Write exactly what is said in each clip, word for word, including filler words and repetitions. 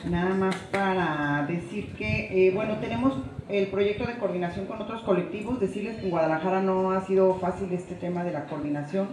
Nada más para decir que, eh, bueno, tenemos el proyecto de coordinación con otros colectivos, decirles que en Guadalajara no ha sido fácil este tema de la coordinación,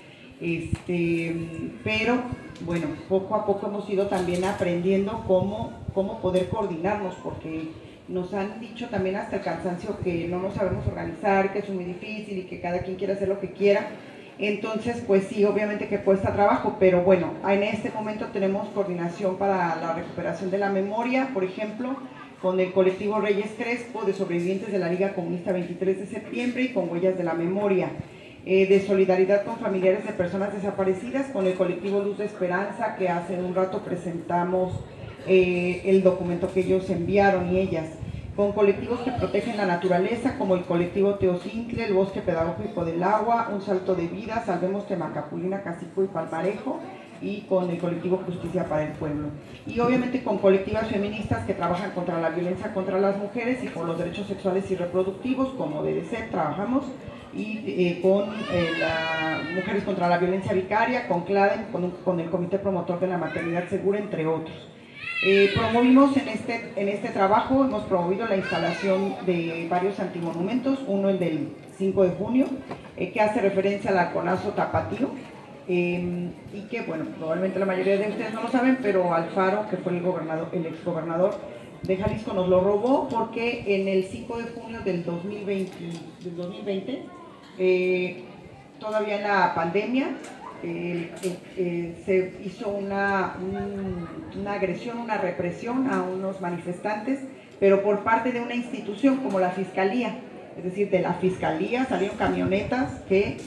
este, pero bueno, poco a poco hemos ido también aprendiendo cómo, cómo poder coordinarnos, porque nos han dicho también hasta el cansancio que no nos sabemos organizar, que es muy difícil y que cada quien quiere hacer lo que quiera. Entonces, pues sí, obviamente que cuesta trabajo, pero bueno, en este momento tenemos coordinación para la recuperación de la memoria, por ejemplo, con el colectivo Reyes Crespo de sobrevivientes de la Liga Comunista veintitrés de septiembre y con Huellas de la Memoria, eh, de solidaridad con familiares de personas desaparecidas, con el colectivo Luz de Esperanza, que hace un rato presentamos eh, el documento que ellos enviaron y ellas, con colectivos que protegen la naturaleza, como el colectivo Teocintle, el Bosque Pedagógico del Agua, Un Salto de Vida, Salvemos Temacapulina, Cacico y Palmarejo, y con el colectivo Justicia para el Pueblo. Y obviamente con colectivas feministas que trabajan contra la violencia contra las mujeres y por los derechos sexuales y reproductivos, como D D C, trabajamos, y eh, con eh, la Mujeres contra la Violencia Vicaria, con CLADEN, con, un, con el Comité Promotor de la Maternidad Segura, entre otros. Eh, promovimos en este, en este trabajo, hemos promovido la instalación de varios antimonumentos, uno el del cinco de junio, eh, que hace referencia al halconazo tapatío, eh, y que, bueno, probablemente la mayoría de ustedes no lo saben, pero Alfaro, que fue el, gobernador, el exgobernador de Jalisco, nos lo robó porque en el cinco de junio del dos mil veinte, del dos mil veinte eh, todavía en la pandemia, Eh, eh, eh, se hizo una, un, una agresión, una represión a unos manifestantes, pero por parte de una institución como la Fiscalía, es decir, de la Fiscalía salieron camionetas que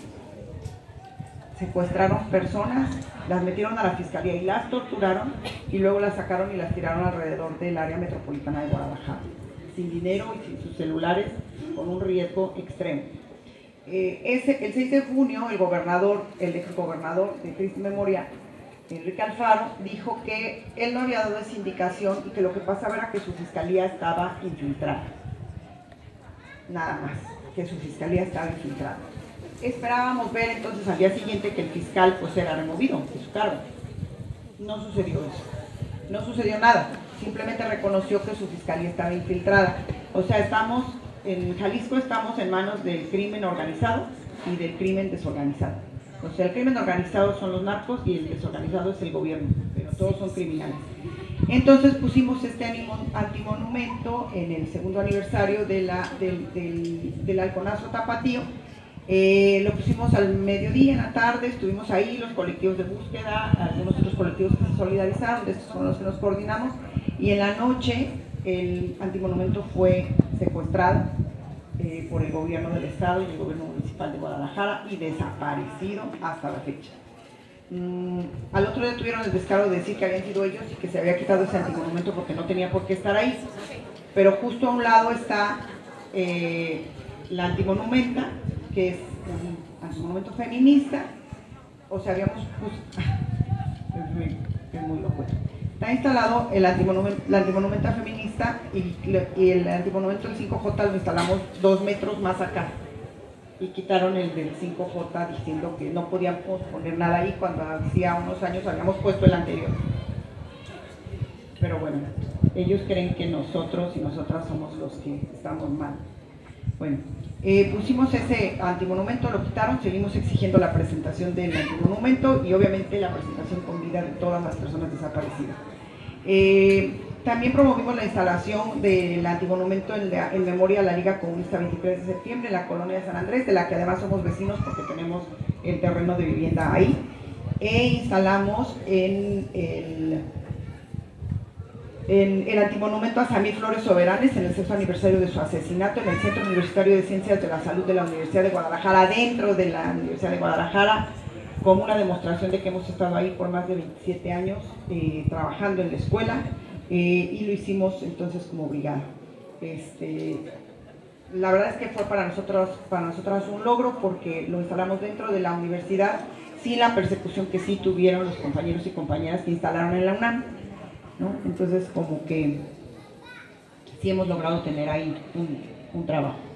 secuestraron personas, las metieron a la Fiscalía y las torturaron, y luego las sacaron y las tiraron alrededor del área metropolitana de Guadalajara, sin dinero y sin sus celulares, con un riesgo extremo. Eh, ese, el seis de junio, el gobernador, el exgobernador de Cristo Memoria, Enrique Alfaro, dijo que él no había dado esa indicación y que lo que pasaba era que su fiscalía estaba infiltrada. Nada más, que su fiscalía estaba infiltrada. Esperábamos ver entonces al día siguiente que el fiscal pues era removido de su cargo. No sucedió eso, no sucedió nada, simplemente reconoció que su fiscalía estaba infiltrada. O sea, estamos... En Jalisco estamos en manos del crimen organizado y del crimen desorganizado. O sea, el crimen organizado son los narcos y el desorganizado es el gobierno, pero todos son criminales. Entonces pusimos este antimonumento en el segundo aniversario de la, del, del, del halconazo tapatío. Eh, lo pusimos al mediodía, en la tarde, estuvimos ahí, los colectivos de búsqueda, algunos otros colectivos que se solidarizaron, de estos son los que nos coordinamos, y en la noche el antimonumento fue secuestrado eh, por el gobierno del estado y el gobierno municipal de Guadalajara y desaparecido hasta la fecha. Mm, al otro día tuvieron el descaro de decir que habían sido ellos y que se había quitado ese antimonumento porque no tenía por qué estar ahí, pero justo a un lado está eh, la antimonumenta, que es un antimonumento feminista. O sea, habíamos pues, es, muy, es muy loco. Está instalado el antimonumento, la antimonumenta feminista y, y el antimonumento del cinco J lo instalamos dos metros más acá, y quitaron el del cinco J diciendo que no podíamos poner nada ahí cuando hacía unos años habíamos puesto el anterior. Pero bueno, ellos creen que nosotros y nosotras somos los que estamos mal. Bueno, eh, pusimos ese antimonumento, lo quitaron, seguimos exigiendo la presentación del antimonumento y obviamente la presentación con vida de todas las personas desaparecidas. Eh, también promovimos la instalación del antimonumento en, la, en memoria a la Liga Comunista veintitrés de septiembre en la colonia de San Andrés, de la que además somos vecinos porque tenemos el terreno de vivienda ahí, e instalamos en el... En el antimonumento a Samir Flores Soberanes en el sexto aniversario de su asesinato en el Centro Universitario de Ciencias de la Salud de la Universidad de Guadalajara, dentro de la Universidad de Guadalajara, como una demostración de que hemos estado ahí por más de veintisiete años eh, trabajando en la escuela, eh, y lo hicimos entonces como brigada. Este, la verdad es que fue para nosotros, para nosotras un logro porque lo instalamos dentro de la universidad sin la persecución que sí tuvieron los compañeros y compañeras que instalaron en la UNAM, ¿no? Entonces como que sí hemos logrado tener ahí un, un trabajo.